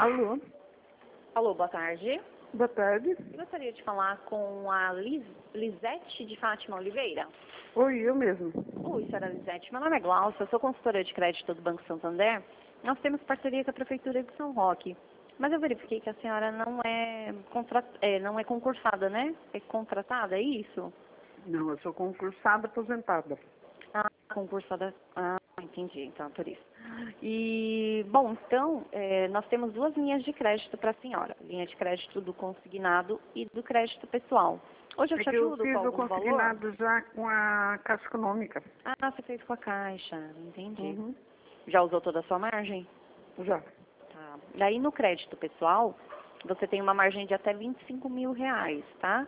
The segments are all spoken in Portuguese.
Alô, Alô, boa tarde. boa tarde. Eu gostaria de falar com a Lisete de Fátima Oliveira. Oi, eu mesmo. Oi, senhora Lisete. Meu nome é Glaucia, eu sou consultora de crédito do Banco Santander. Nós temos parceria com a Prefeitura de São Roque. Mas eu verifiquei que a senhora não é concursada, né? É contratada, é isso? Não, eu sou concursada aposentada. Ah, concursada. Ah, entendi, então, por isso. E, bom, então, nós temos duas linhas de crédito para a senhora. Linha de crédito do consignado e do crédito pessoal. Hoje eu É te que eu ajudo com fiz o algum valor? consignado já com a Caixa Econômica. Ah, você fez com a Caixa, entendi. Uhum. Já usou toda a sua margem? Já. Tá. Daí no crédito pessoal, você tem uma margem de até R$ 25.000, tá?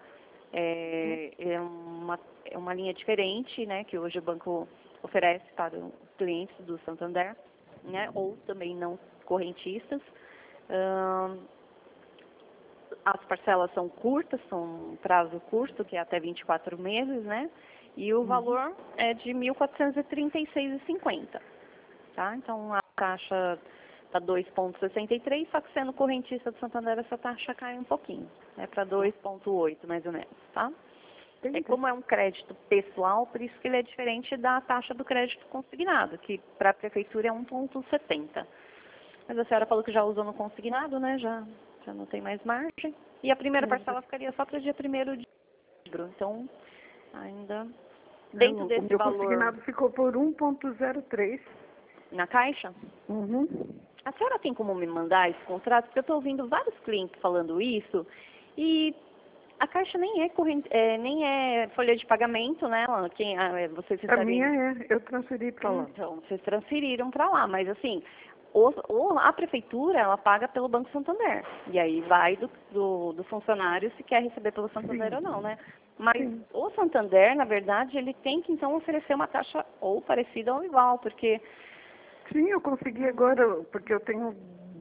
É uma linha diferente, né, que hoje o banco oferece para os clientes do Santander, né, ou também não correntistas. As parcelas são curtas, são um prazo curto, que é até 24 meses, né? E o valor é de R$ 1.436,50, tá? Então, a taxa está 2,63, só que sendo correntista do Santander, essa taxa cai um pouquinho, né? Para 2,8, mais ou menos, tá? Como é um crédito pessoal, por isso que ele é diferente da taxa do crédito consignado, que para a prefeitura é 1,70. Mas a senhora falou que já usou no consignado, né? Já não tem mais margem. E a primeira parcela ficaria só para o dia 1º de dezembro. Então, ainda dentro O desse meu valor consignado ficou por 1,03. na caixa, Uhum. a senhora tem como me mandar esse contrato? Porque eu estou ouvindo vários clientes falando isso. E a caixa nem é folha de pagamento, né? Vocês A minha recebem. eu transferi para lá. Então, vocês transferiram para lá, mas assim, a prefeitura, ela paga pelo Banco Santander. E aí vai do funcionário se quer receber pelo Santander Sim. ou não, né? Mas Sim. o Santander, na verdade, ele tem que então oferecer uma taxa ou parecida ou igual, porque... Sim, eu consegui agora, porque eu tenho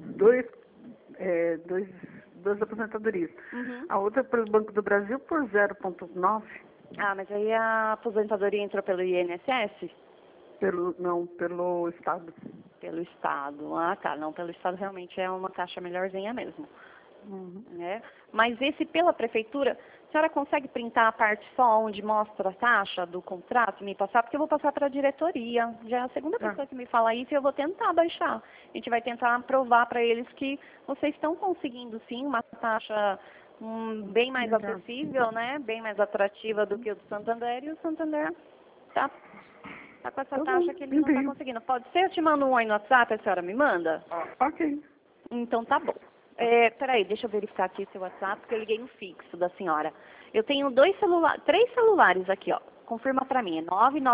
duas aposentadorias. Uhum. A outra pelo Banco do Brasil por 0,9, Ah, mas aí a aposentadoria entrou pelo INSS? pelo Estado. Pelo Estado. Ah, tá. Não, pelo Estado realmente é uma taxa melhorzinha mesmo. Uhum. Né? Mas esse pela prefeitura, a senhora consegue printar a parte só onde mostra a taxa do contrato e me passar? Porque eu vou passar para a diretoria. Já é a segunda Tá. pessoa que me fala isso e eu vou tentar baixar. A gente vai tentar provar para eles que vocês estão conseguindo sim uma taxa bem mais Melhor. acessível, né? Bem mais atrativa do que o do Santander, e o Santander tá com essa Tá bom, taxa que ele não está envio. conseguindo. Pode ser? Eu te mando um oi no WhatsApp, a senhora me manda? Ok. Então tá bom. Peraí, deixa eu verificar aqui seu WhatsApp, porque eu liguei no fixo da senhora. Eu tenho três celulares aqui, ó. Confirma pra mim, é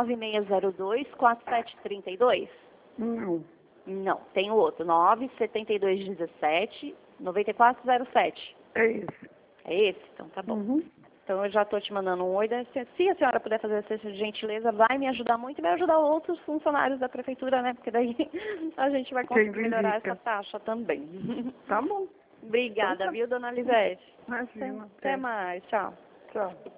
996024732? Não. Não, tem o outro, 97217-9407. É isso. É esse? Então tá bom. Uhum. Então eu já estou te mandando um oi. Se a senhora puder fazer essa gentileza, vai me ajudar muito e vai ajudar outros funcionários da prefeitura, né? Porque daí a gente vai conseguir Quem melhorar essa indica. taxa também. Tá bom. Então Obrigada, tá. viu, dona Lisete? Imagina. Até mais. Tchau. Tchau.